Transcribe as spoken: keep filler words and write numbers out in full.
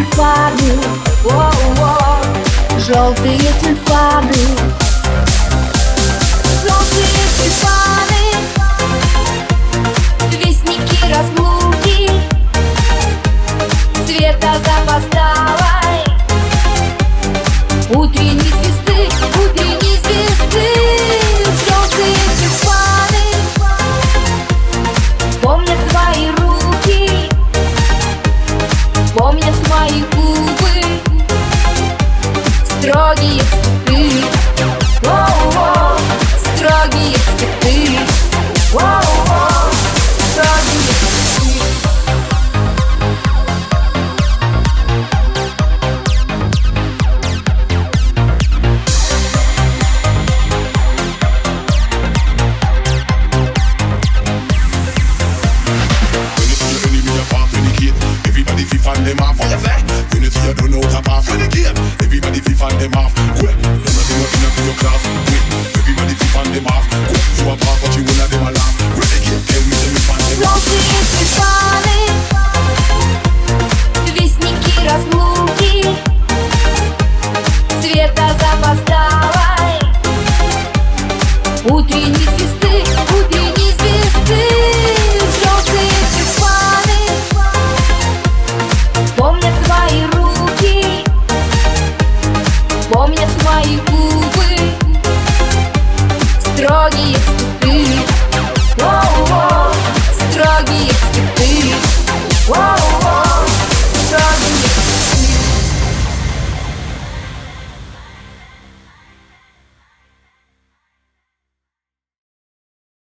тюльпаны, воу-воу, желтые тюльпаны. Желтые тюльпаны, вестники разлуки, цвета запоздалой утренней звезды, утренней звезды. Желтые тюльпаны помнят твои руки, помнят мои губы, строгие цветы, воу-воу, строгие цветы, воу-воу, строгие цветы. Everybody fi fan them off, what you say? When you see you don't know top off, when you game, everybody fi fan them off.